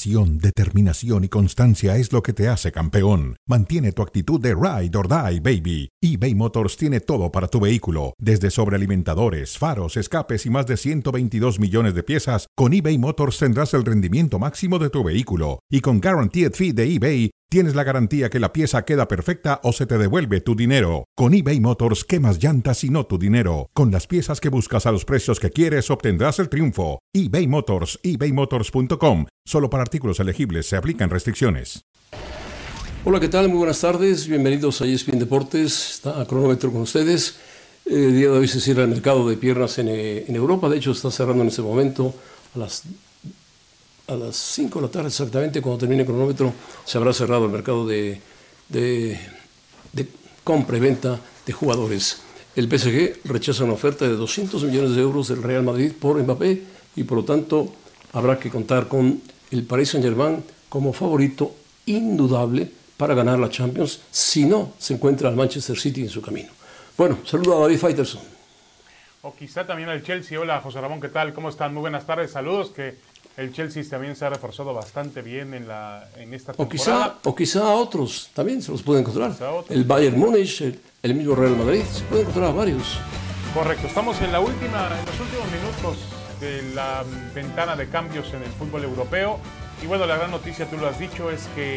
Pasión, determinación y constancia es lo que te hace campeón. Mantiene tu actitud de ride or die, baby. eBay Motors tiene todo para tu vehículo, desde sobrealimentadores, faros, escapes y más de 122 millones de piezas. Con eBay Motors tendrás el rendimiento máximo de tu vehículo. Y con Guaranteed Fee de eBay, tienes la garantía que la pieza queda perfecta o se te devuelve tu dinero. Con eBay Motors, quemas llantas y no tu dinero. Con las piezas que buscas a los precios que quieres, obtendrás el triunfo. eBay Motors, ebaymotors.com. Solo para artículos elegibles se aplican restricciones. Hola, ¿qué tal? Muy buenas tardes. Bienvenidos a ESPN Deportes. Está a cronómetro con ustedes. El día de hoy se cierra el mercado de piernas en Europa. De hecho, está cerrando en este momento a las 5 de la tarde exactamente. Cuando termine el cronómetro, se habrá cerrado el mercado de compra y venta de jugadores. El PSG rechaza una oferta de 200 millones de euros del Real Madrid por Mbappé y por lo tanto habrá que contar con el Paris Saint-Germain como favorito indudable para ganar la Champions si no se encuentra al Manchester City en su camino. Bueno, saludo a David Faitelson. O quizá también al Chelsea. Hola, José Ramón, ¿qué tal? ¿Cómo están? Muy buenas tardes. Saludos, que el Chelsea también se ha reforzado bastante bien en esta temporada. O quizá a otros también se los puede encontrar. El Bayern Múnich, el mismo Real Madrid, se puede encontrar a varios. Correcto, estamos en los últimos minutos de la ventana de cambios en el fútbol europeo. Y bueno, la gran noticia, tú lo has dicho, es que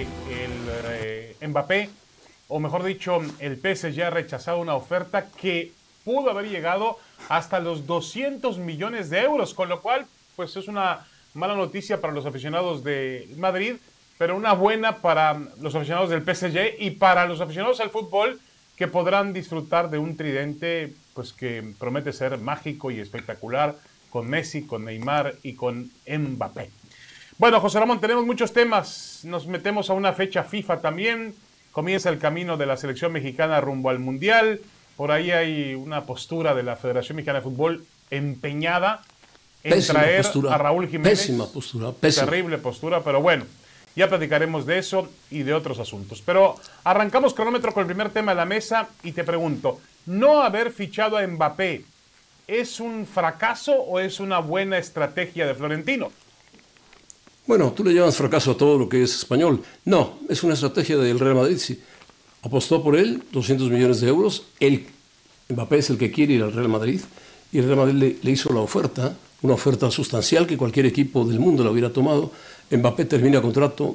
el Mbappé, o mejor dicho, el PSG ha rechazado una oferta que pudo haber llegado hasta los 200 millones de euros, con lo cual, pues es una mala noticia para los aficionados de Madrid, pero una buena para los aficionados del PSG y para los aficionados al fútbol, que podrán disfrutar de un tridente pues que promete ser mágico y espectacular, con Messi, con Neymar y con Mbappé. Bueno, José Ramón, tenemos muchos temas. Nos metemos a una fecha FIFA también. Comienza el camino de la selección mexicana rumbo al Mundial. Por ahí hay una postura de la Federación Mexicana de Fútbol empeñada en Pésima traer postura, a Raúl Jiménez. Pésima postura, pésima. Terrible postura, pero bueno, ya platicaremos de eso y de otros asuntos. Pero arrancamos cronómetro con el primer tema de la mesa y te pregunto, ¿no haber fichado a Mbappé es un fracaso o es una buena estrategia de Florentino? Bueno, tú le llamas fracaso a todo lo que es español. No, es una estrategia del Real Madrid. Sí. Apostó por él, 200 millones de euros. Mbappé es el que quiere ir al Real Madrid. Y el Real Madrid le hizo la oferta, una oferta sustancial que cualquier equipo del mundo la hubiera tomado. Mbappé termina contrato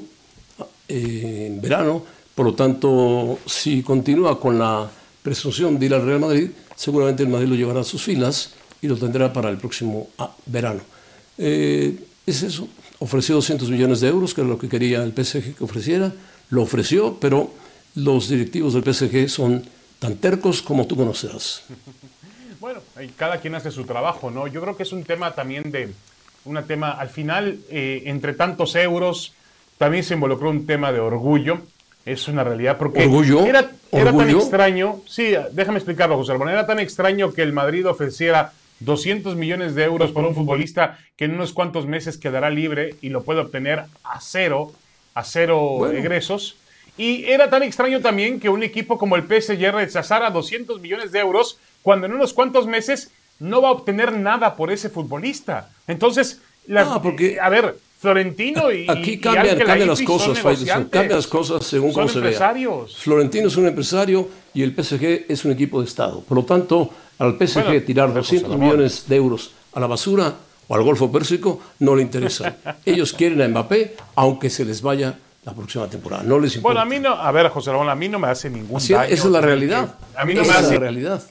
en verano. Por lo tanto, si continúa con la presunción de ir al Real Madrid, seguramente el Madrid lo llevará a sus filas y lo tendrá para el próximo verano. Es eso. Ofreció 200 millones de euros, que era lo que quería el PSG que ofreciera. Lo ofreció, pero los directivos del PSG son tan tercos como tú conocerás. Bueno, cada quien hace su trabajo, ¿no? Yo creo que es un tema también al final, entre tantos euros, también se involucró un tema de orgullo. Es una realidad, porque ¿Orgullo? Era tan extraño. Sí, déjame explicarlo, José Ramón. Era tan extraño que el Madrid ofreciera 200 millones de euros por un futbolista que en unos cuantos meses quedará libre y lo puede obtener a cero bueno, egresos. Y era tan extraño también que un equipo como el PSG rechazara 200 millones de euros cuando en unos cuantos meses no va a obtener nada por ese futbolista. Entonces, a ver, Florentino y aquí cambian las cosas, Faitelson. Cambian las cosas según cómo se vea. Florentino es un empresario y el PSG es un equipo de Estado. Por lo tanto, al PSG tirar 200 millones de euros a la basura o al Golfo Pérsico no le interesa. Ellos quieren a Mbappé, aunque se les vaya la próxima temporada. No les importa. Bueno, a mí no, a ver, José Ramón, a mí no me hace ningún daño. Esa es la realidad. A mí no me hace la realidad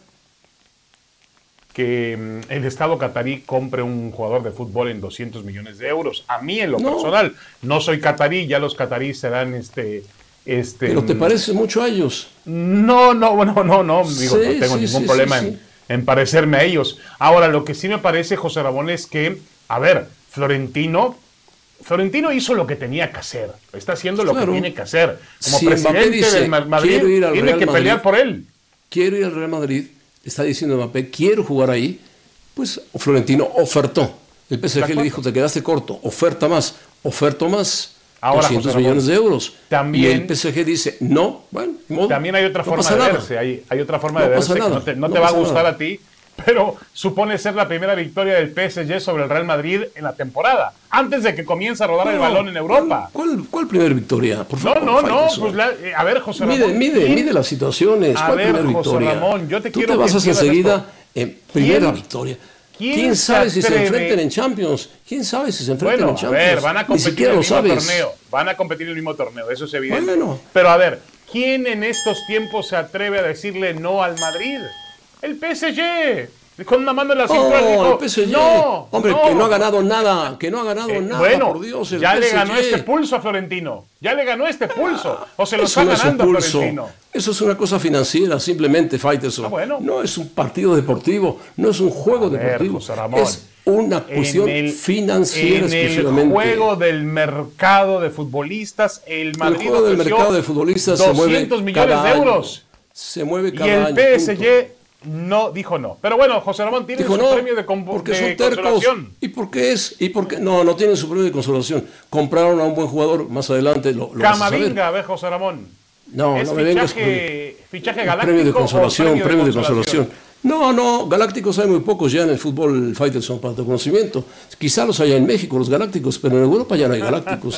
que el Estado catarí compre un jugador de fútbol en 200 millones de euros. A mí, en lo personal, no soy catarí, ya los cataríes serán Pero te parece mucho a ellos. No, digo, no tengo ningún problema en parecerme a ellos. Ahora, lo que sí me parece, José Ramón, es que, a ver, Florentino hizo lo que tenía que hacer. Está haciendo lo que tiene que hacer. Como presidente del Madrid, tiene que pelear por él. Quiero ir al Real Madrid. Está diciendo Mbappé, quiero jugar ahí. Pues Florentino ofertó. El PSG le dijo, te quedaste corto. Oferta más. Ahora, 200 millones de euros. También, y el PSG dice, no, bueno, también hay otra forma de verse. Hay otra forma de verse que no te va a gustar a ti, pero supone ser la primera victoria del PSG sobre el Real Madrid en la temporada, antes de que comience a rodar el balón en Europa. ¿Cuál primera victoria? Por favor, No, pues a ver, José Ramón. Mide las situaciones. ¿Cuál primera victoria? Ramón, yo Tú te basas enseguida en primera victoria. ¿Quién sabe si se enfrentan en Champions? ¿Quién sabe si se enfrentan en Champions? A ver, van a competir en el mismo torneo. Van a competir en el mismo torneo, eso es evidente. Bueno. Pero a ver, ¿quién en estos tiempos se atreve a decirle no al Madrid? El PSG. Con una mano en la cintura dijo, el PSG. No, que no ha ganado nada, bueno, por Dios. Ya le ganó este pulso a Florentino. Ya le ganó este pulso. O se lo está ganando a Florentino. Eso es una cosa financiera, simplemente, Faitelson. Bueno. No es un partido deportivo, no es un juego deportivo. José Ramón, es una cuestión financiera exclusivamente. En el juego del mercado de futbolistas, el Madrid juego del mercado de futbolistas 200 millones de euros. Se mueve cada año. Y el PSG punto. no dijo no. Pero bueno, José Ramón tiene su premio de consolación. ¿Y por qué es? No tienen su premio de consolación. Compraron a un buen jugador, más adelante lo Camavinga, a ver, José Ramón. No me vengas con fichaje galáctico. Premio de consolación. No, galácticos hay muy pocos ya en el fútbol, Faitelson, para tu conocimiento. Quizá los haya en México, los galácticos, pero en Europa ya no hay galácticos.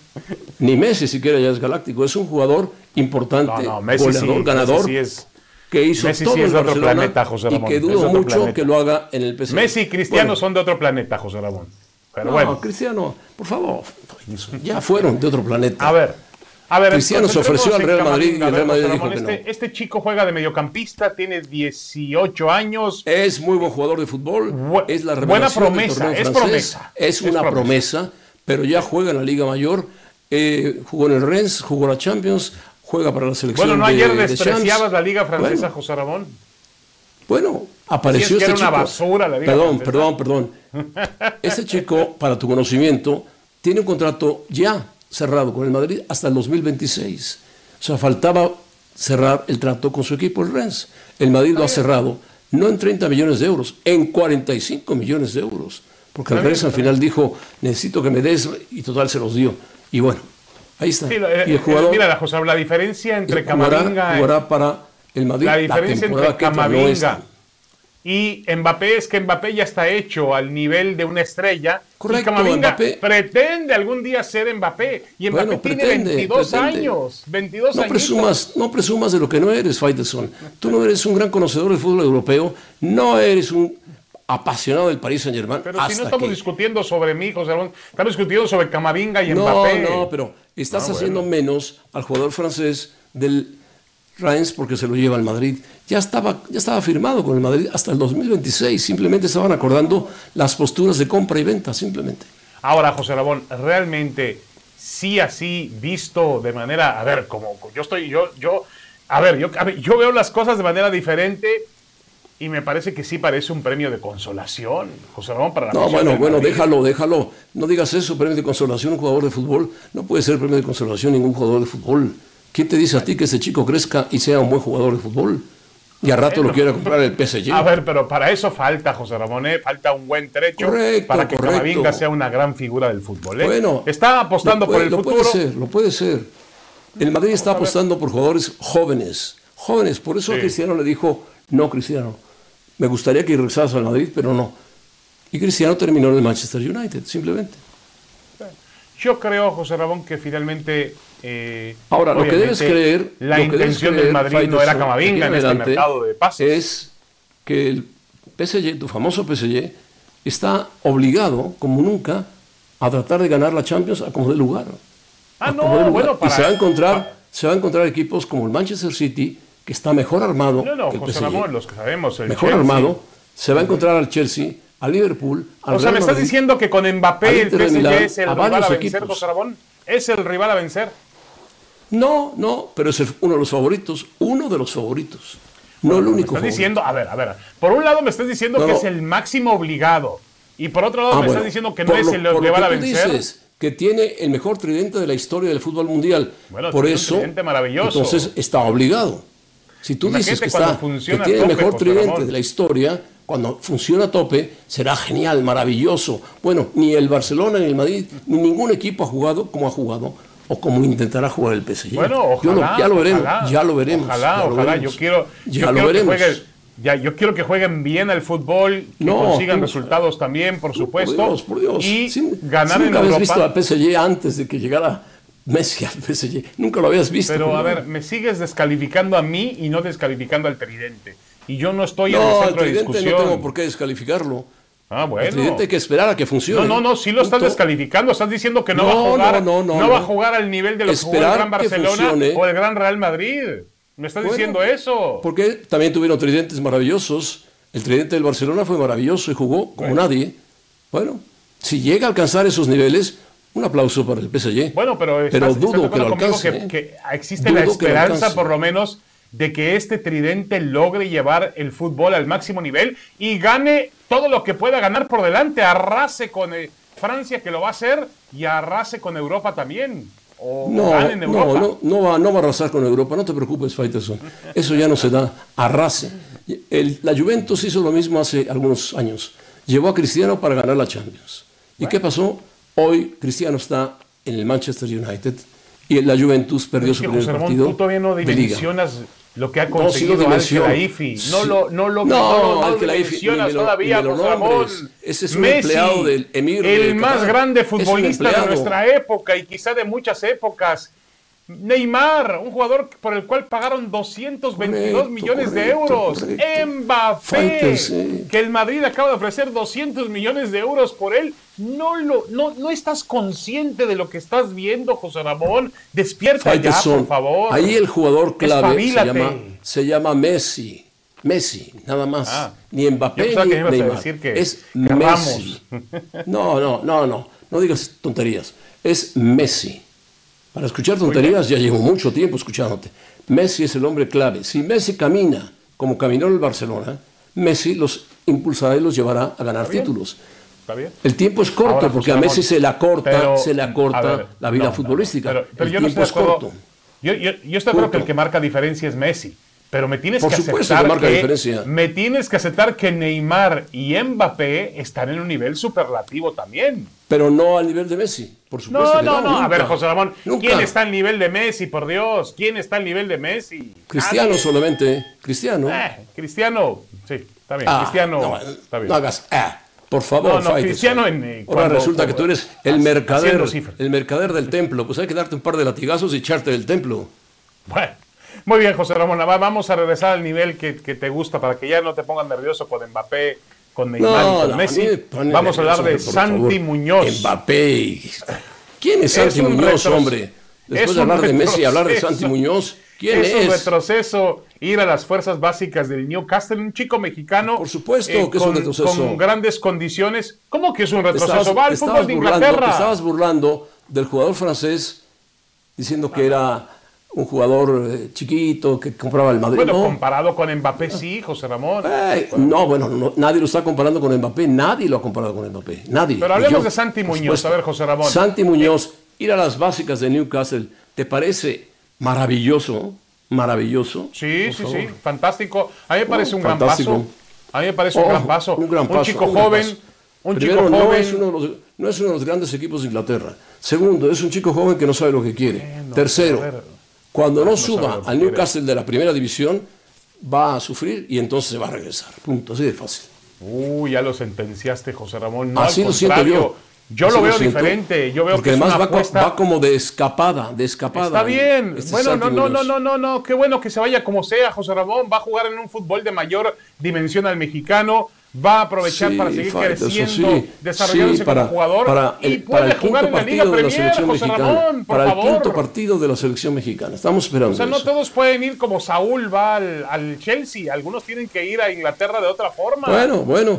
Ni Messi siquiera ya es galáctico. Es un jugador importante, goleador, ganador. Que hizo Messi todo sí es de otro planeta, José y Ramón. que dudo mucho que lo haga en el PSG. Messi y Cristiano son de otro planeta, José Ramón. Pero bueno. Cristiano, por favor, ya fueron de otro planeta. A ver, Cristiano se ofreció al Real Madrid y el Real Madrid dijo que no. Este chico juega de mediocampista, tiene 18 años. Es muy buen jugador de fútbol. Es la revelación buena promesa, del torneo francés. Es una promesa, pero ya juega en la Liga Mayor. Jugó en el Rennes, jugó la Champions. Juega para la selección. Bueno, ayer despreciabas la Liga Francesa, José Ramón. Bueno, apareció este chico. Era una basura la Liga Francesa. Perdón. Este chico, para tu conocimiento, tiene un contrato ya cerrado con el Madrid hasta el 2026. O sea, faltaba cerrar el trato con su equipo, el Rennes. El Madrid lo ha cerrado, no en 30 millones de euros, en 45 millones de euros. Porque el Rennes al final dijo, necesito que me des, y total se los dio. Y bueno. Ahí está. Sí, y el jugador, mira, José, la diferencia entre Camavinga jugará para el Madrid. La diferencia entre Camavinga y Mbappé es que Mbappé ya está hecho al nivel de una estrella. Correcto, y Camavinga Mbappé pretende algún día ser Mbappé. Y Mbappé tiene 22 años. 22 años. No presumas de lo que no eres, Faitelson. Tú no eres un gran conocedor del fútbol europeo. No eres un apasionado del Paris Saint-Germain. Pero si no estamos discutiendo sobre mí, José Ramón, estamos discutiendo sobre Camavinga y Mbappé. No, pero estás haciendo menos al jugador francés del Reims porque se lo lleva al Madrid. Ya estaba firmado con el Madrid hasta el 2026. Simplemente estaban acordando las posturas de compra y venta, simplemente. Ahora, José Ramón, realmente sí así visto de manera, como yo veo las cosas de manera diferente. Y me parece que sí parece un premio de consolación, José Ramón, para la bueno, déjalo. No digas eso, premio de consolación, un jugador de fútbol. No puede ser premio de consolación ningún jugador de fútbol. ¿Quién te dice a ti que ese chico crezca y sea un buen jugador de fútbol? Y a rato lo quiera comprar el PSG. Pero para eso falta, José Ramón, falta un buen trecho para que Camavinga sea una gran figura del fútbol. Bueno, está apostando por el futuro. Lo puede ser. El Madrid está apostando por jugadores jóvenes. Por eso a Cristiano le dijo, no, Cristiano, me gustaría que regresaras al Madrid, pero no. Y Cristiano terminó en el Manchester United, simplemente. Yo creo, José Ramón, que finalmente... ahora, lo que debes creer... La intención del Madrid no era Camavinga en este mercado de pases. Es que el PSG, tu famoso PSG, está obligado, como nunca, a tratar de ganar la Champions a como dé lugar. Y se va a encontrar equipos como el Manchester City, que está mejor armado que el José PSG. Ramón, los que sabemos, el mejor Chelsea. Armado, se va a encontrar al Chelsea, al Liverpool, al Real Madrid. Me estás diciendo que con Mbappé el PSG Milán, es el rival a vencer, José Ramón. ¿Es el rival a vencer? No, pero es uno de los favoritos. No el único. Me estás diciendo, a ver, por un lado me estás diciendo que es el máximo obligado y por otro lado me estás diciendo que no es el rival a vencer. Dices que tiene el mejor tridente de la historia del fútbol mundial. Por eso, entonces está obligado. Si tú dices que tiene el mejor tridente de la historia, cuando funciona a tope, será genial, maravilloso. Bueno, ni el Barcelona, ni el Madrid, ni ningún equipo ha jugado como ha jugado o como intentará jugar el PSG. Bueno, ojalá. Ya lo veremos. Ojalá. Yo quiero que Ya, yo quiero que jueguen bien al fútbol, que consigan resultados también, por supuesto. Por Dios. Y ganar en nunca Europa. habías visto al PSG antes de que llegara Messi al PSG. Nunca lo habías visto. Pero a ver, me sigues descalificando a mí y no descalificando al Tridente. Y yo no estoy en el centro de discusión. No tengo por qué descalificarlo. Bueno. El Tridente hay que esperar a que funcione. No, sí lo estás descalificando. Estás diciendo que no va a jugar. No va a jugar al nivel de lo que jugó el Gran Barcelona o el Gran Real Madrid. ¿Me estás diciendo eso? Porque también tuvieron tridentes maravillosos. El tridente del Barcelona fue maravilloso y jugó como nadie. Bueno, si llega a alcanzar esos niveles, un aplauso para el PSG. Bueno, pero dudo que lo alcance. Que existe la esperanza, por lo menos, de que este tridente logre llevar el fútbol al máximo nivel y gane todo lo que pueda ganar por delante. Arrase con Francia, que lo va a hacer, y arrase con Europa también. No va a arrasar con Europa, no te preocupes, Faitelson. Eso ya no se da. Arrase. La Juventus hizo lo mismo hace algunos años. Llevó a Cristiano para ganar la Champions. ¿Y qué pasó? Hoy Cristiano está en el Manchester United y la Juventus perdió su primer partido. Tú todavía no dimensionas lo que ha conseguido Al-Khelaifi. No, Al-Khelaifi todavía, Ramón. Ese es un empleado del Emir. El más grande futbolista de nuestra época y quizá de muchas épocas. Neymar, un jugador por el cual pagaron 222 millones de euros. Mbappé, que el Madrid acaba de ofrecer 200 millones de euros por él. No estás consciente de lo que estás viendo, José Ramón. Despierta ya, por favor. Ahí el jugador clave se llama Messi. Messi, nada más. Ni Mbappé ni Neymar. Es Messi. No digas tonterías. Es Messi. Para escuchar tonterías ya llevo mucho tiempo escuchándote. Messi es el hombre clave. Si Messi camina como caminó el Barcelona, Messi los impulsará y los llevará a ganar títulos. ¿Está bien? El tiempo es corto. Ahora, porque a Messi se le acorta la vida futbolística. Pero yo no estoy de acuerdo. Yo estoy de acuerdo que el que marca diferencia es Messi. Pero me tienes que aceptar que Neymar y Mbappé están en un nivel superlativo también. Pero no al nivel de Messi, por supuesto. No. A ver, José Ramón, ¿quién está al nivel de Messi, por Dios? ¿Quién está al nivel de Messi? Cristiano solamente. Cristiano, sí, está bien. Cristiano, está bien. No hagas, por favor. Cristiano ahora resulta que tú eres el mercader del templo. Pues hay que darte un par de latigazos y echarte del templo. Bueno. Muy bien, José Ramón, vamos a regresar al nivel que te gusta para que ya no te pongas nervioso con Mbappé, con Neymar y con Messi. Vamos a hablar de Santi Muñoz. Mbappé. ¿Quién es Santi Muñoz, hombre? Después de hablar de Messi y hablar de Santi Muñoz, ¿quién es? Es un retroceso ir a las fuerzas básicas del Newcastle, un chico mexicano. Por supuesto que es un retroceso. Con grandes condiciones. ¿Cómo que es un retroceso? Va al fútbol de Inglaterra. Te estabas burlando del jugador francés diciendo que era un jugador chiquito que compraba el Madrid. Bueno, comparado con Mbappé, sí, José Ramón. Nadie lo está comparando con Mbappé. Nadie lo ha comparado con Mbappé. Nadie. Pero hablemos de Santi Muñoz. A ver, José Ramón. Santi Muñoz, ir a las básicas de Newcastle, ¿te parece maravilloso? Maravilloso. Sí. Fantástico. A mí me parece un gran paso. Un chico joven. Primero, no es uno de los grandes equipos de Inglaterra. Segundo, es un chico joven que no sabe lo que quiere. Tercero, cuando no suba al Newcastle de la primera división, va a sufrir y entonces se va a regresar. Punto, así de fácil. Ya lo sentenciaste, José Ramón. No, así lo siento yo. Yo lo veo diferente. Yo veo porque que además es va como de escapada. Está bien. Bueno, no. Qué bueno que se vaya como sea, José Ramón. Va a jugar en un fútbol de mayor dimensión al mexicano. Va a aprovechar para seguir creciendo, desarrollándose como jugador y puede jugar en la Liga Premier, José Ramón, por favor. Para el quinto partido de la selección mexicana. Estamos esperando. O sea, no todos pueden ir como Saúl va al Chelsea. Algunos tienen que ir a Inglaterra de otra forma. Bueno.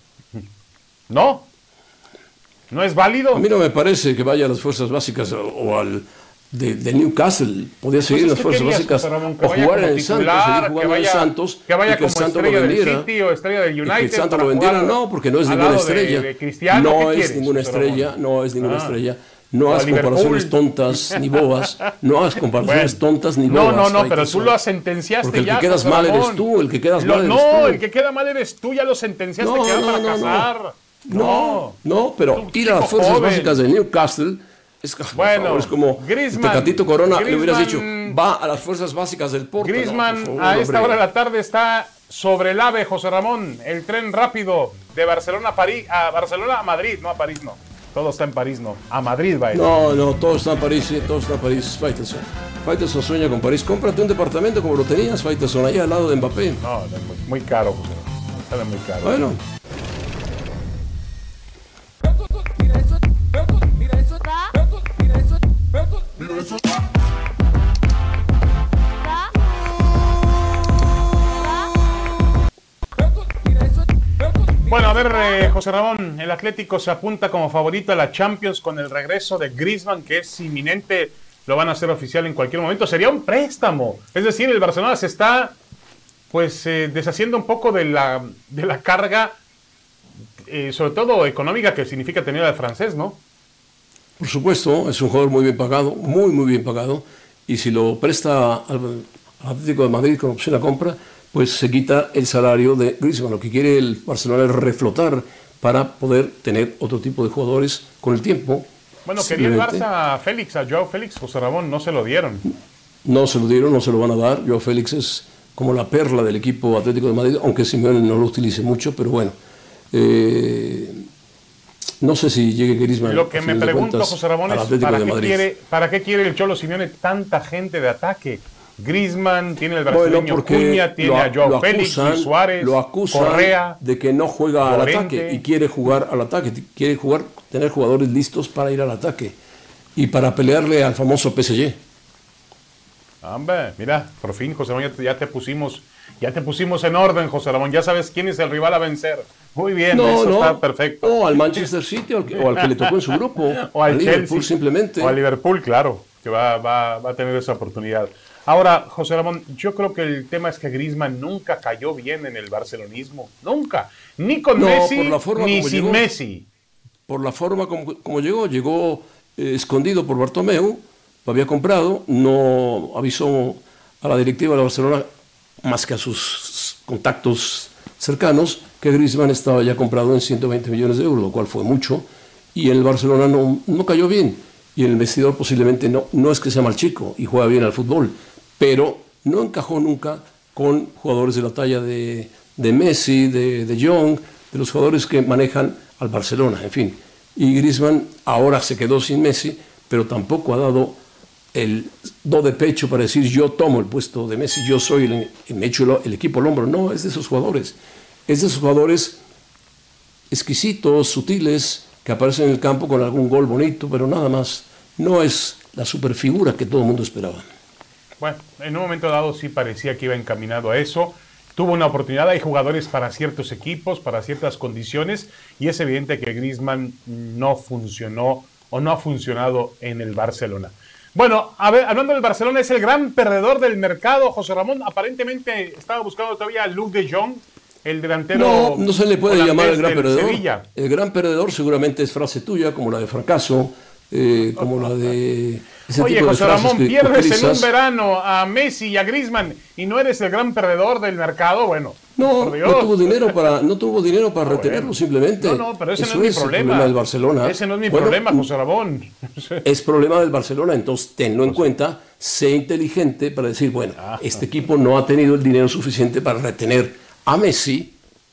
¿No es válido? A mí no me parece que vaya a las fuerzas básicas o al de Newcastle. Podía seguir en las fuerzas básicas o jugar en el Santos. Que vaya como estrella del City o estrella del United. Que el Santos lo vendiera, no, porque no es ninguna estrella. No es ninguna estrella. No hagas comparaciones tontas ni bobas. No hagas comparaciones tontas ni bobas. No, pero tú lo sentenciaste porque ya. El que quedas mal eres tú. El que queda mal eres tú. Ya lo sentenciaste. Queda para casar. Pero ir a las fuerzas básicas de Newcastle es como Tecatito Corona le hubieras dicho, va a las fuerzas básicas del Porto. Griezmann a esta hora de la tarde está sobre el AVE, José Ramón, el tren rápido de Barcelona a París, a Barcelona a Madrid, no a París, no. Todo está en París, no. A Madrid va a ir. No, todo está en París, sí, todo está en París. Faitelson. Faitelson sueña con París. Cómprate un departamento como lo tenías, Faitelson, allá al lado de Mbappé. No, es muy caro, José Ramón. Sale muy caro. Bueno. Bueno, a ver, José Ramón, el Atlético se apunta como favorito a la Champions con el regreso de Griezmann, que es inminente, lo van a hacer oficial en cualquier momento. Sería un préstamo, es decir, el Barcelona se está pues deshaciendo un poco de la carga, sobre todo económica, que significa tener al francés, ¿no? Por supuesto, es un jugador muy bien pagado, muy bien pagado, y si lo presta al Atlético de Madrid con opción a compra, pues se quita el salario de Griezmann. Lo que quiere el Barcelona es reflotar para poder tener otro tipo de jugadores con el tiempo. Bueno, quería el Barça a Joao Félix, José Ramón, no se lo dieron. No se lo dieron, no se lo van a dar. Joao Félix es como la perla del equipo Atlético de Madrid, aunque Simeone no lo utilice mucho, pero bueno. No sé si llegue Griezmann. Lo que me pregunto, José Ramón, es ¿para qué quiere el Cholo Simeone tanta gente de ataque? Griezmann, tiene el brasileño Cunha, tiene a Joao Félix, Luis Suárez, lo acusan Correa, de que no juega al ataque y quiere jugar al ataque, quiere tener jugadores listos para ir al ataque y para pelearle al famoso PSG. Hombre, mira, por fin, José Ramón, ya te pusimos en orden, José Ramón, ya sabes quién es el rival a vencer. Muy bien, está perfecto. O al Manchester City o al que le tocó en su grupo, o al Liverpool Chelsea, simplemente. O al Liverpool, claro, que va a tener esa oportunidad. Ahora, José Ramón, yo creo que el tema es que Griezmann nunca cayó bien en el barcelonismo. Nunca. Ni con Messi, ni sin llegó, Messi. Por la forma como llegó escondido por Bartomeu, lo había comprado, no avisó a la directiva de Barcelona, más que a sus contactos cercanos, que Griezmann estaba ya comprado en 120 millones de euros, lo cual fue mucho, y el Barcelona no cayó bien. Y en el vestidor posiblemente no es que sea mal chico y juega bien al fútbol, pero no encajó nunca con jugadores de la talla de Messi, de Jong, de los jugadores que manejan al Barcelona, en fin. Y Griezmann ahora se quedó sin Messi, pero tampoco ha dado el do de pecho para decir yo tomo el puesto de Messi, yo soy me echo el equipo al hombro. No, es de esos jugadores. Es de esos jugadores exquisitos, sutiles, que aparecen en el campo con algún gol bonito, pero nada más. No es la superfigura que todo el mundo esperaba. Bueno, en un momento dado sí parecía que iba encaminado a eso. Tuvo una oportunidad, hay jugadores para ciertos equipos, para ciertas condiciones, y es evidente que Griezmann no funcionó o no ha funcionado en el Barcelona. Bueno, a ver, hablando del Barcelona, es el gran perdedor del mercado, José Ramón. Aparentemente estaba buscando todavía a Luuk de Jong, el delantero. No se le puede llamar el gran perdedor. Sevilla. El gran perdedor seguramente es frase tuya, como la de fracaso, como la de... Oye, José Ramón, pierdes en un verano a Messi y a Griezmann y no eres el gran perdedor del mercado. Bueno, no tuvo dinero para retenerlo, simplemente. No, pero ese no es mi problema. Del Barcelona. Ese no es mi problema, José Ramón. Es problema del Barcelona, entonces tenlo en cuenta, sé inteligente para decir, bueno, este equipo no ha tenido el dinero suficiente para retener a Messi,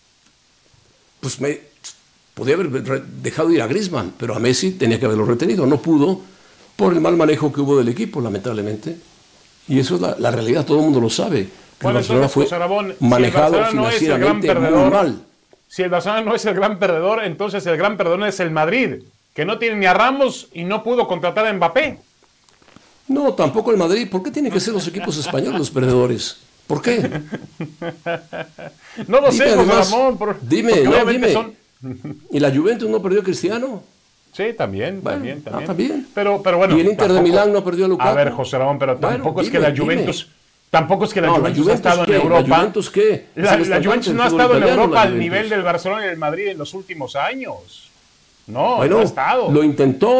pues podía haber dejado ir a Griezmann, pero a Messi tenía que haberlo retenido, no pudo, por el mal manejo que hubo del equipo, lamentablemente. Y eso es la realidad, todo el mundo lo sabe. Que bueno, el Barcelona entonces, José Ramón, manejado financieramente muy mal. Si el Barcelona no es el gran perdedor, entonces el gran perdedor es el Madrid, que no tiene ni a Ramos y no pudo contratar a Mbappé. No, tampoco el Madrid. ¿Por qué tienen que ser los equipos españoles los perdedores? ¿Por qué? No lo sé, José Ramón. Dime. ¿Y la Juventus no perdió a Cristiano? Sí, también. También. Pero bueno. ¿Y el Inter de Milán no perdió a Lukaku? A ver, José Ramón, pero tampoco es que la Juventus... Tampoco es que la Juventus ha estado en Europa. ¿La Juventus qué? La Juventus no ha estado en Europa al nivel del Barcelona y del Madrid en los últimos años. No ha estado. Lo intentó.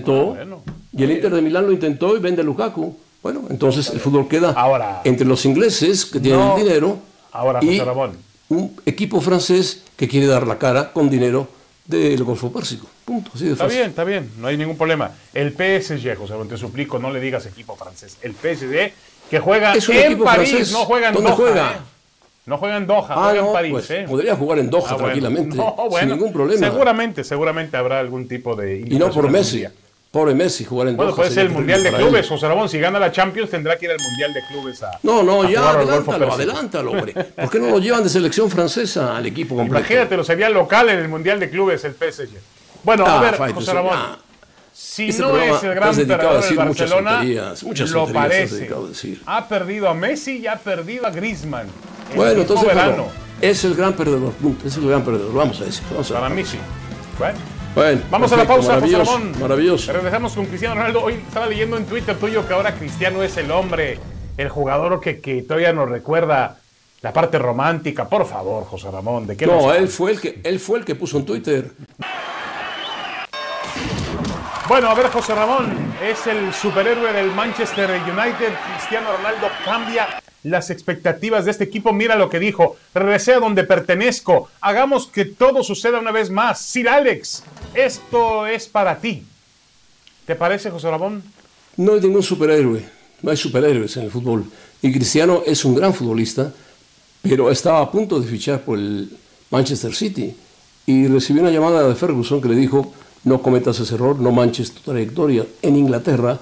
Y el Inter de Milán lo intentó y vende a Lukaku. Bueno, entonces el fútbol queda entre los ingleses que tienen el dinero y José Ramón, un equipo francés que quiere dar la cara con dinero del Golfo Pérsico. Punto. Así de fácil. Está bien, no hay ningún problema. El PSG, José Ramón, te suplico, no le digas equipo francés. El PSG que juega en París, francés. No juega en ¿Dónde Doha, juega? No juega en Doha, juega en París. Pues, podría jugar en Doha tranquilamente, sin ningún problema. Seguramente habrá algún tipo de... Y no por Messi. Pobre Messi jugar en Doha. Bueno, puede ser el Mundial de Clubes, José Ramón. Si gana la Champions, tendrá que ir al Mundial de Clubes a ya jugar adelántalo, hombre. ¿Por qué no lo llevan de selección francesa al equipo completo? Imagínate, lo sería local en el Mundial de Clubes el PSG. Bueno, a ver, José Ramón, si no es el gran perdedor del Barcelona, lo parece. Ha perdido a Messi y ha perdido a Griezmann. Bueno, entonces es el gran perdedor, punto. Es el gran perdedor, vamos a decir. Para mí sí. Bueno, vamos a la pausa, José Ramón. Maravilloso. Regresamos con Cristiano Ronaldo. Hoy estaba leyendo en Twitter tuyo que ahora Cristiano es el hombre, el jugador que todavía nos recuerda la parte romántica. Por favor, José Ramón, ¿de qué nos habla? él fue el que puso en Twitter. Bueno, a ver, José Ramón, es el superhéroe del Manchester United. Cristiano Ronaldo cambia las expectativas de este equipo. Mira lo que dijo: regresé a donde pertenezco, hagamos que todo suceda una vez más. Sir Alex, esto es para ti. ¿Te parece, José Ramón? No hay ningún superhéroe, no hay superhéroes en el fútbol. Y Cristiano es un gran futbolista, pero estaba a punto de fichar por el Manchester City y recibió una llamada de Ferguson que le dijo: no cometas ese error, no manches tu trayectoria. En Inglaterra,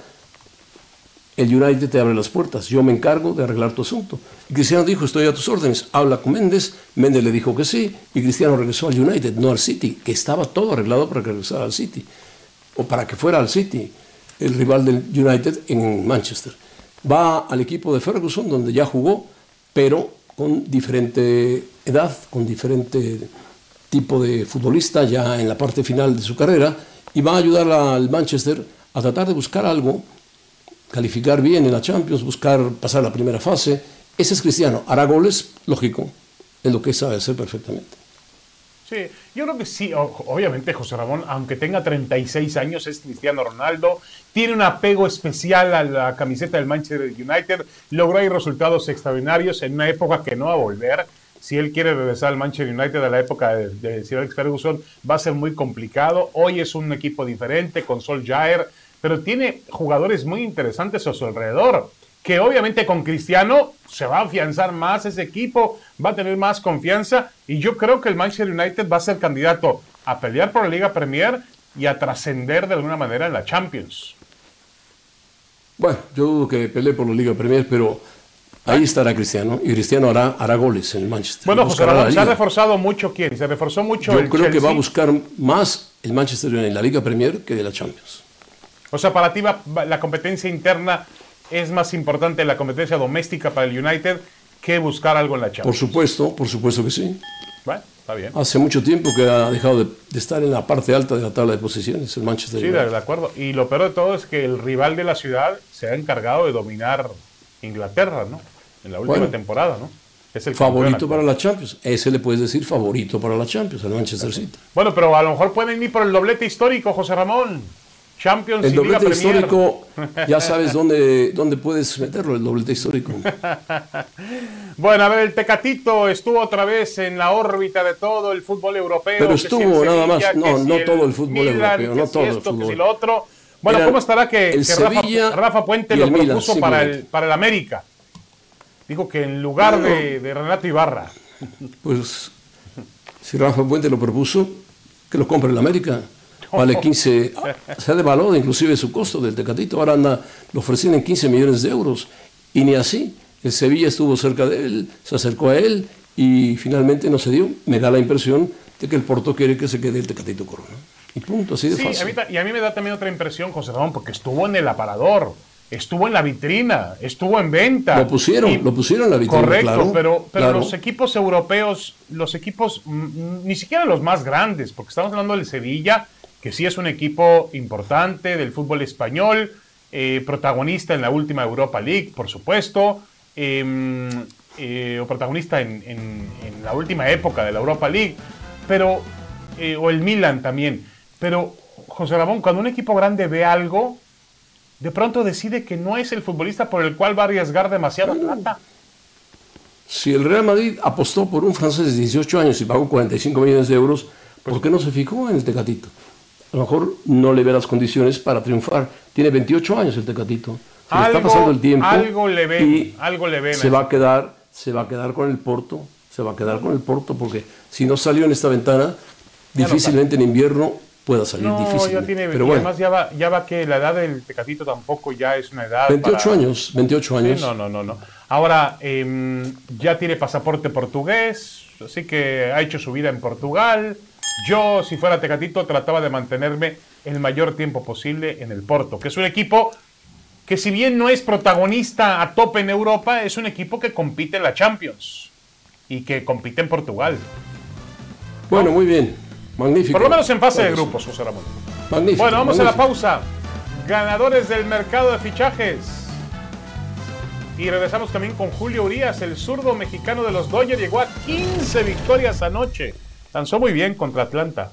el United te abre las puertas, yo me encargo de arreglar tu asunto. Y Cristiano dijo: estoy a tus órdenes, habla con Méndez. Méndez le dijo que sí, y Cristiano regresó al United, no al City, que estaba todo arreglado para que regresara al City, o para que fuera al City, el rival del United en Manchester. Va al equipo de Ferguson, donde ya jugó, pero con diferente edad, con diferente tipo de futbolista, ya en la parte final de su carrera, y va a ayudar al Manchester a tratar de buscar algo, calificar bien en la Champions, buscar pasar la primera fase. Ese es Cristiano. Hará goles, lógico, es lo que sabe hacer perfectamente. Sí, yo creo que sí. Obviamente, José Ramón, aunque tenga 36 años, es Cristiano Ronaldo, tiene un apego especial a la camiseta del Manchester United, logró ahí resultados extraordinarios en una época que no va a volver. Si él quiere regresar al Manchester United a la época de Sir Alex Ferguson, va a ser muy complicado. Hoy es un equipo diferente, con Solskjaer, pero tiene jugadores muy interesantes a su alrededor, que obviamente con Cristiano se va a afianzar más ese equipo, va a tener más confianza, y yo creo que el Manchester United va a ser candidato a pelear por la Liga Premier y a trascender de alguna manera en la Champions. Bueno, yo dudo que pelee por la Liga Premier, pero ahí estará Cristiano, y Cristiano hará goles en el Manchester. Bueno, José Ramón, se ha reforzado mucho ¿quién? Se reforzó mucho el Chelsea. Yo creo que va a buscar más el Manchester en la Liga Premier que de la Champions. O sea, para ti la competencia interna es más importante, la competencia doméstica para el United, que buscar algo en la Champions. Por supuesto que sí. Bueno, está bien. Hace mucho tiempo que ha dejado de estar en la parte alta de la tabla de posiciones, el Manchester United. Sí, de acuerdo. Y lo peor de todo es que el rival de la ciudad se ha encargado de dominar Inglaterra, ¿no? En la última temporada, ¿no? Es el favorito para la Champions. Ese le puedes decir favorito para la Champions, el Manchester City. Bueno, pero a lo mejor pueden ir por el doblete histórico, José Ramón. Champions el y Liga doblete Premier. Histórico, ya sabes dónde puedes meterlo, el doblete histórico. Bueno, a ver, el Tecatito estuvo otra vez en la órbita de todo el fútbol europeo. Pero estuvo si nada más, no todo el fútbol europeo, no todo el fútbol. Que si lo otro. Bueno, ¿cómo estará que Rafa Puente lo propuso para el América? Dijo que en lugar de Renato Ibarra. Pues, si Rafa Puente lo propuso, que lo compre el América. Vale 15, se ha devaluado inclusive su costo del Tecatito, ahora lo ofrecen en 15 millones de euros, y ni así. El Sevilla estuvo cerca de él, se acercó a él, y finalmente no se dio. Me da la impresión de que el Porto quiere que se quede el Tecatito Corona. Y punto, así de fácil. Y a mí me da también otra impresión, José Ramón, porque estuvo en el aparador, estuvo en la vitrina, estuvo en venta. Lo pusieron en la vitrina. Correcto, claro, pero los equipos europeos, ni siquiera los más grandes, porque estamos hablando del Sevilla, que sí es un equipo importante del fútbol español, protagonista en la última Europa League, por supuesto, o protagonista en la última época de la Europa League, pero o el Milan también. Pero, José Ramón, cuando un equipo grande ve algo, de pronto decide que no es el futbolista por el cual va a arriesgar demasiada plata. Si el Real Madrid apostó por un francés de 18 años y pagó 45 millones de euros, ¿por qué no se fijó en el Tecatito? A lo mejor no le ve las condiciones para triunfar. Tiene 28 años el Tecatito. Se le está pasando el tiempo. Algo le ven. Se va a quedar se va a quedar con el Porto, porque si no salió en esta ventana, difícilmente en invierno pueda salir. Ya tiene, pero bueno. Además ya va que la edad del Tecatito tampoco ya es una edad 28 años. Sí, no. Ahora, ya tiene pasaporte portugués, así que ha hecho su vida en Portugal. Yo, si fuera Tecatito, trataba de mantenerme el mayor tiempo posible en el Porto, que es un equipo que, si bien no es protagonista a tope en Europa, es un equipo que compite en la Champions y que compite en Portugal. Bueno, muy bien. Magnífico. Por lo menos en fase de grupos, José Ramón. Magnífico. Bueno, vamos a la pausa. Ganadores del mercado de fichajes. Y regresamos también con Julio Urías, el zurdo mexicano de los Dodgers. Llegó a 15 victorias anoche. Lanzó muy bien contra Atlanta.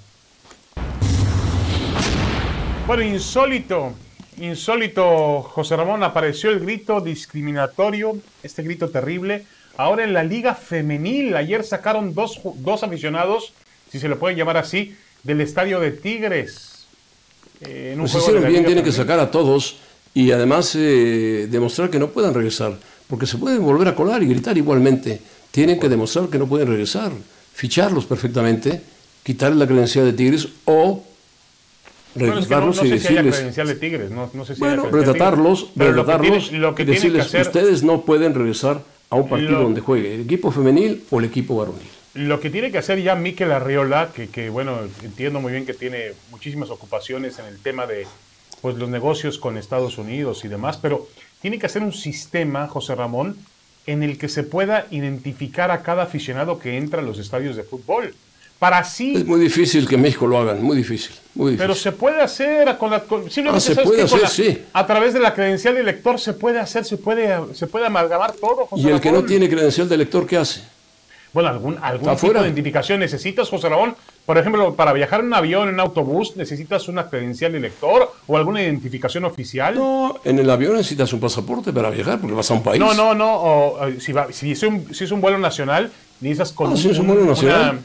Bueno, insólito, José Ramón, apareció el grito discriminatorio, este grito terrible. Ahora en la Liga Femenil, ayer sacaron dos aficionados, si se le puede llamar así, del estadio de Tigres. En un pues hicieron bien, tienen que sacar a todos y además demostrar que no puedan regresar, porque se pueden volver a colar y gritar igualmente. Tienen que demostrar que no pueden regresar, ficharlos perfectamente, quitarle la credencial de Tigres o retratarlos y decirles... credencial de Tigres, no sé si retratarlos lo que y decirles, tiene que hacer, ustedes no pueden regresar a un partido donde juegue el equipo femenil o el equipo varonil. Lo que tiene que hacer ya Mikel Arriola, que bueno, entiendo muy bien que tiene muchísimas ocupaciones en el tema de pues los negocios con Estados Unidos y demás, pero tiene que hacer un sistema, José Ramón, en el que se pueda identificar a cada aficionado que entra a los estadios de fútbol. Para así... Es muy difícil que en México lo hagan, muy difícil. Pero se puede hacer sí. A través de la credencial de elector se puede amalgamar todo, José Ramón. Y el que no Ramón. tiene credencial de elector, ¿qué hace? Bueno, algún tipo de identificación necesitas, José Ramón. Por ejemplo, para viajar en un avión, en un autobús, ¿necesitas una credencial de elector o alguna identificación oficial? No, en el avión necesitas un pasaporte para viajar porque vas a un país. No. O, si es un vuelo nacional, necesitas con si es un vuelo nacional.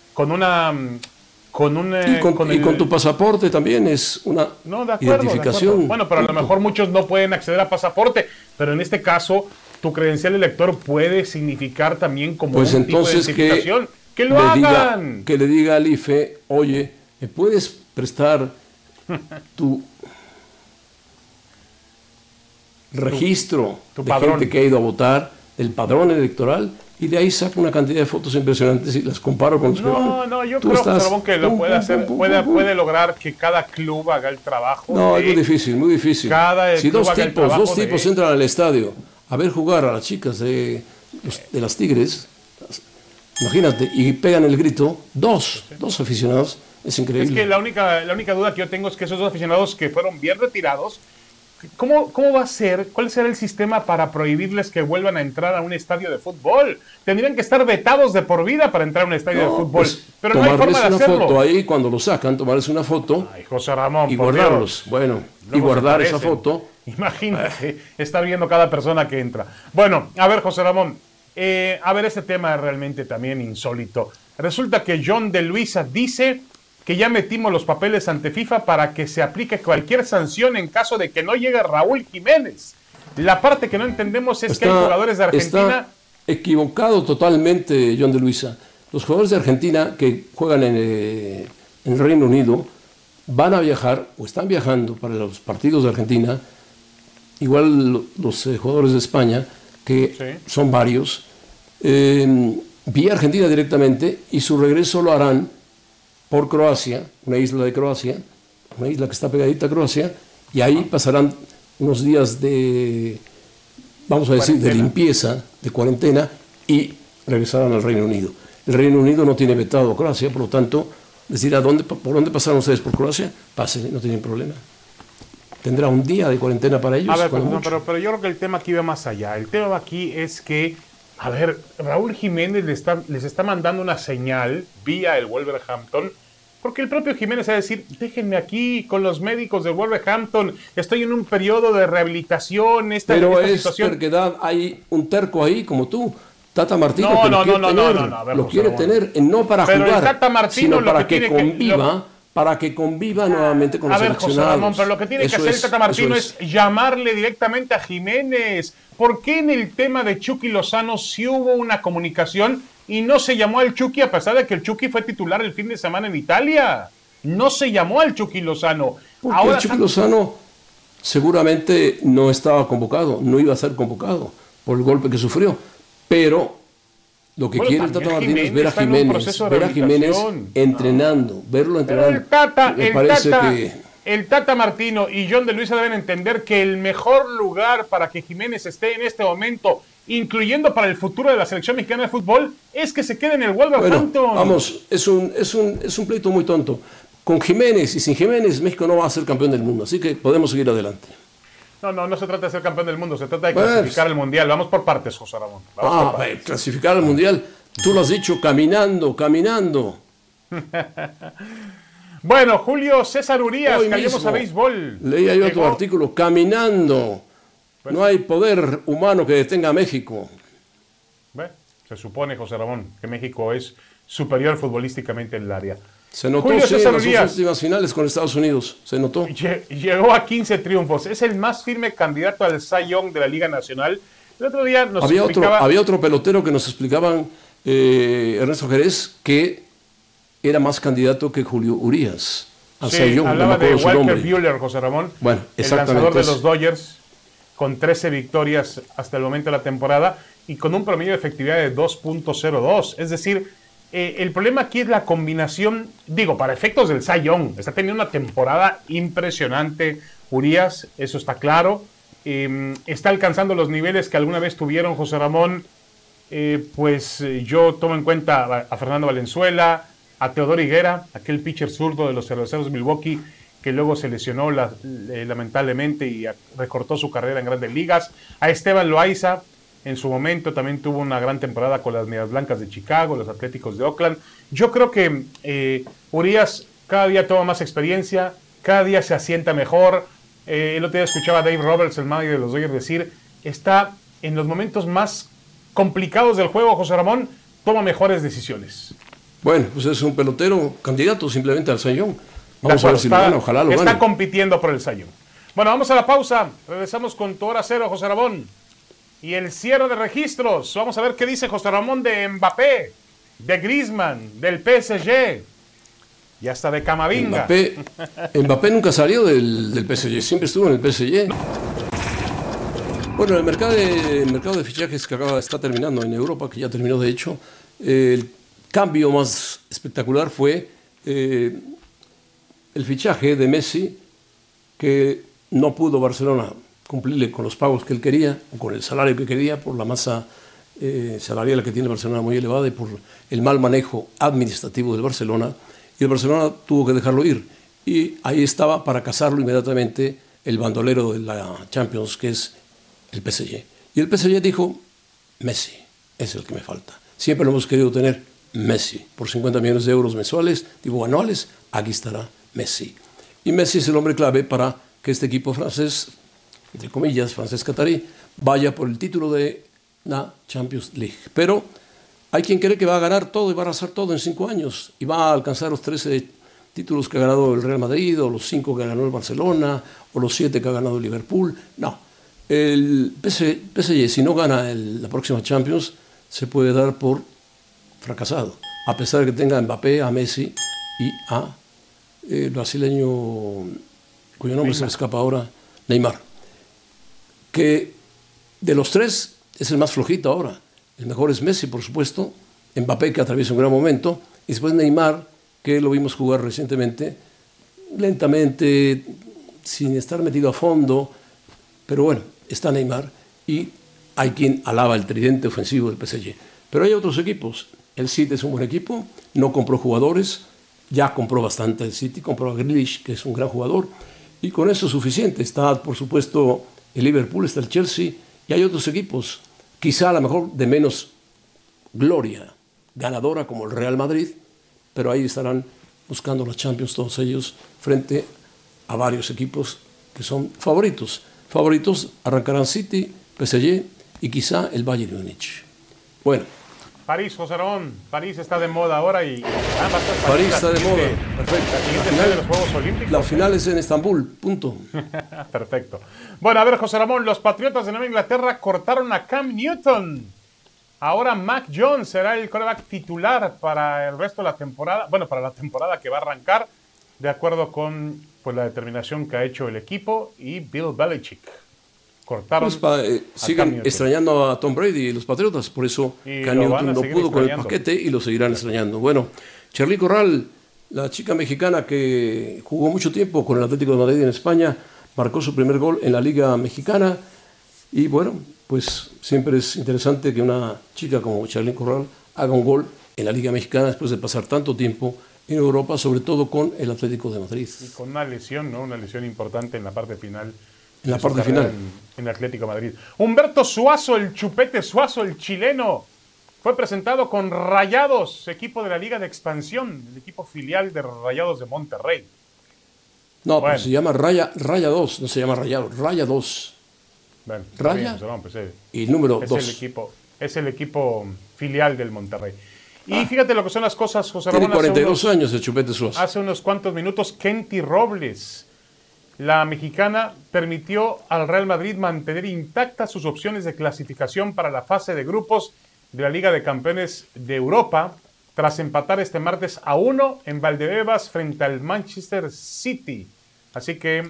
Con tu pasaporte también es una identificación. Bueno, pero a lo mejor muchos no pueden acceder a pasaporte, pero en este caso tu credencial de elector puede significar también como pues un entonces tipo de identificación. ¡Que lo hagan! Que le diga al IFE, oye, ¿me puedes prestar tu registro de gente que ha ido a votar, el padrón electoral? Y de ahí saco una cantidad de fotos impresionantes y las comparo con los que van. No, yo creo, Ramón, que lo puede hacer, puede lograr que cada club haga el trabajo. No, es muy difícil, muy difícil. Si dos tipos entran al estadio a ver jugar a las chicas de las Tigres, imagínate, y pegan el grito, dos aficionados, es increíble. Es que la única duda que yo tengo es que esos dos aficionados que fueron bien retirados, ¿cómo va a ser? ¿Cuál será el sistema para prohibirles que vuelvan a entrar a un estadio de fútbol? Tendrían que estar vetados de por vida para entrar a un estadio de fútbol. Pues, pero no hay forma de hacerlo. Tomarles una foto ahí cuando lo sacan, tomarles una foto. Ay, José Ramón, y guardarlos. Bueno, y guardar esa foto. Imagínate, estar viendo cada persona que entra. Bueno, a ver, José Ramón, este tema es realmente también insólito. Resulta que John de Luisa dice que ya metimos los papeles ante FIFA para que se aplique cualquier sanción en caso de que no llegue Raúl Jiménez. La parte que no entendemos es que hay jugadores de Argentina... Está equivocado totalmente John de Luisa. Los jugadores de Argentina que juegan en el Reino Unido van a viajar o están viajando para los partidos de Argentina, igual los jugadores de España, que son varios, vía Argentina directamente, y su regreso lo harán por Croacia, una isla de Croacia, una isla que está pegadita a Croacia, y ahí pasarán unos días de, vamos a decir, de limpieza, de cuarentena, y regresarán al Reino Unido. El Reino Unido no tiene vetado a Croacia, por lo tanto, decir, ¿por dónde pasaron ustedes? ¿Por Croacia? Pasen, no tienen problema. Tendrá un día de cuarentena para ellos. A ver, pero yo creo que el tema aquí va más allá. El tema aquí es que, a ver, Raúl Jiménez les está mandando una señal vía el Wolverhampton, porque el propio Jiménez va a decir, déjenme aquí con los médicos del Wolverhampton, estoy en un periodo de rehabilitación, pero esta es situación... terquedad, hay un terco ahí como tú. Tata Martino lo quiere tener, no para jugar, Tata Martino sino para que conviva para que conviva nuevamente con los seleccionados. José Ramón, pero lo que tiene que hacer el Tata Martino es llamarle directamente a Jiménez. ¿Por qué en el tema de Chucky Lozano sí hubo una comunicación y no se llamó al Chucky, a pesar de que el Chucky fue titular el fin de semana en Italia? No se llamó al Chucky Lozano. Porque ahora el Chucky Lozano seguramente no estaba convocado, no iba a ser convocado por el golpe que sufrió, pero lo que quiere el Tata Martino es ver a Jiménez entrenando, verlo entrenando. El Tata Martino y John de Luisa deben entender que el mejor lugar para que Jiménez esté en este momento, incluyendo para el futuro de la selección mexicana de fútbol, es que se quede en el Wolverhampton. Bueno, vamos, es un pleito muy tonto. Con Jiménez y sin Jiménez, México no va a ser campeón del mundo, así que podemos seguir adelante. No se trata de ser campeón del mundo, se trata de clasificar el Mundial. Vamos por partes, José Ramón. Clasificar al Mundial, tú lo has dicho, caminando. Bueno, Julio César Urías, cambiamos a béisbol. Leía yo tu artículo, caminando. No hay poder humano que detenga a México. Bueno, se supone, José Ramón, que México es superior futbolísticamente en el área. Se notó en las últimas finales con Estados Unidos, se notó. Llegó a 15 triunfos, es el más firme candidato al Cy Young de la Liga Nacional. El otro día nos había otro pelotero que nos explicaban, Ernesto Jerez, que era más candidato que Julio Urías. Hablaba de Walker Buehler, José Ramón, bueno, el lanzador de los Dodgers, con 13 victorias hasta el momento de la temporada y con un promedio de efectividad de 2.02. Es decir, el problema aquí es la combinación, para efectos del Cy Young. Está teniendo una temporada impresionante Urías, eso está claro. Está alcanzando los niveles que alguna vez tuvieron, José Ramón. Yo tomo en cuenta a Fernando Valenzuela, a Teodoro Higuera, aquel pitcher zurdo de los Cerveceros de Milwaukee, que luego se lesionó lamentablemente y recortó su carrera en Grandes Ligas. A Esteban Loaiza, en su momento también tuvo una gran temporada con las Medias Blancas de Chicago, los Atléticos de Oakland. Yo creo que Urías cada día toma más experiencia, cada día se asienta mejor. El otro día escuchaba a Dave Roberts, el manager de los Dodgers, decir, está en los momentos más complicados del juego, José Ramón, toma mejores decisiones. Bueno, pues es un pelotero candidato simplemente al Cy Young. Vamos a ver si lo gana, ojalá lo gane. Está compitiendo por el Cy Young. Bueno, vamos a la pausa. Regresamos con tu hora cero, José Ramón. Y el cierre de registros. Vamos a ver qué dice José Ramón de Mbappé, de Griezmann, del PSG. Y hasta de Camavinga. Mbappé nunca salió del PSG, siempre estuvo en el PSG. Bueno, el mercado de fichajes que está terminando en Europa, que ya terminó de hecho, el cambio más espectacular fue el fichaje de Messi, que no pudo Barcelona cumplirle con los pagos que él quería, o con el salario que quería, por la masa salarial que tiene Barcelona muy elevada y por el mal manejo administrativo del Barcelona, y el Barcelona tuvo que dejarlo ir. Y ahí estaba para cazarlo inmediatamente el bandolero de la Champions, que es el PSG. Y el PSG dijo, Messi es el que me falta. Siempre lo hemos querido tener, Messi. Por 50 millones de euros mensuales, anuales, aquí estará Messi. Y Messi es el hombre clave para que este equipo francés, entre comillas, francés-catarí, vaya por el título de la Champions League. Pero hay quien cree que va a ganar todo y va a arrasar todo en 5 años y va a alcanzar los 13 títulos que ha ganado el Real Madrid, o los 5 que ganó el Barcelona, o los 7 que ha ganado el Liverpool. No, el PSG, si no gana la próxima Champions, se puede dar por fracasado, a pesar de que tenga a Mbappé, a Messi y a el brasileño, cuyo nombre se me escapa ahora, Neymar, que de los 3 es el más flojito ahora. El mejor es Messi, por supuesto, Mbappé, que atraviesa un gran momento, y después Neymar, que lo vimos jugar recientemente, lentamente, sin estar metido a fondo, pero bueno, está Neymar, y hay quien alaba el tridente ofensivo del PSG. Pero hay otros equipos. El City es un buen equipo, no compró jugadores, ya compró bastante el City, compró a Grealish, que es un gran jugador, y con eso es suficiente. Está, por supuesto, el Liverpool, está el Chelsea, y hay otros equipos, quizá a lo mejor de menos gloria ganadora como el Real Madrid, pero ahí estarán buscando la Champions todos ellos frente a varios equipos que son favoritos. Favoritos arrancarán City, PSG y quizá el Bayern Múnich. Bueno, París, José Ramón. París está de moda ahora y... París está de moda. Perfecto. La siguiente sede de los Juegos Olímpicos. La final es en Estambul, punto. Perfecto. Bueno, a ver, José Ramón, los Patriotas de Nueva Inglaterra cortaron a Cam Newton. Ahora Mac Jones será el quarterback titular para el resto de la temporada. Bueno, para la temporada que va a arrancar, de acuerdo con la determinación que ha hecho el equipo y Bill Belichick. Cortaron. Siguen extrañando a Tom Brady y los Patriotas, por eso Cam Newton no pudo con el paquete y lo seguirán extrañando. Bueno, Cherly Corral, la chica mexicana que jugó mucho tiempo con el Atlético de Madrid en España, marcó su primer gol en la Liga Mexicana y bueno, pues siempre es interesante que una chica como Cherly Corral haga un gol en la Liga Mexicana después de pasar tanto tiempo en Europa, sobre todo con el Atlético de Madrid. Y con una lesión, ¿no? Una lesión importante en la parte final. En la parte final. En Atlético de Madrid. Humberto Suazo, el Chupete Suazo, el chileno, fue presentado con Rayados, equipo de la Liga de Expansión, el equipo filial de Rayados de Monterrey. No, bueno. Pues se llama Raya 2, no se llama Rayado, Raya 2. Bueno, Raya bien, pues, y número 2. Es el equipo filial del Monterrey. Y fíjate lo que son las cosas, José Ramón. Tiene 42 años el Chupete Suazo. Hace unos cuantos minutos, Kenty Robles, la mexicana, permitió al Real Madrid mantener intactas sus opciones de clasificación para la fase de grupos de la Liga de Campeones de Europa, tras empatar este martes a 1 en Valdebebas frente al Manchester City. Así que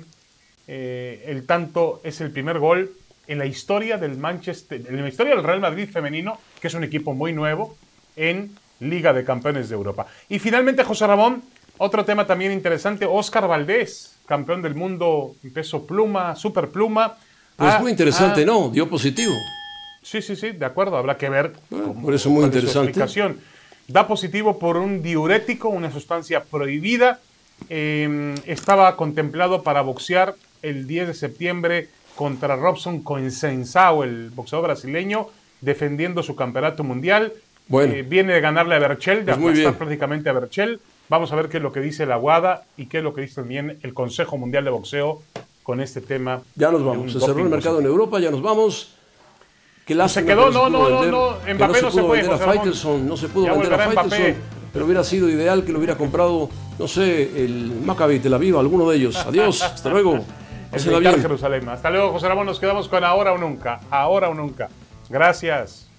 el tanto es el primer gol en la historia del Real Madrid femenino, que es un equipo muy nuevo, en Liga de Campeones de Europa. Y finalmente, José Ramón, otro tema también interesante, Óscar Valdés, campeón del mundo peso pluma, super pluma. Pues muy interesante, ¿no? Dio positivo. Sí, de acuerdo, habrá que ver. Por eso muy interesante. Da positivo por un diurético, una sustancia prohibida. Estaba contemplado para boxear el 10 de septiembre contra Robson Conceição, el boxeador brasileño, defendiendo su campeonato mundial. Bueno, viene de ganarle a Berchel, de aplastar prácticamente a Berchel. Vamos a ver qué es lo que dice la WADA y qué es lo que dice también el Consejo Mundial de Boxeo con este tema. Ya nos vamos. Se cerró el mercado en Europa, ya nos vamos. Se quedó, no. Mbappé no se fue. No se pudo vender a Faitelson, pero hubiera sido ideal que lo hubiera comprado, no sé, el Maccabi Tel Aviv, alguno de ellos. Adiós, hasta luego. Jerusalén. Hasta luego, José Ramón. Nos quedamos con Ahora o Nunca. Ahora o Nunca. Gracias.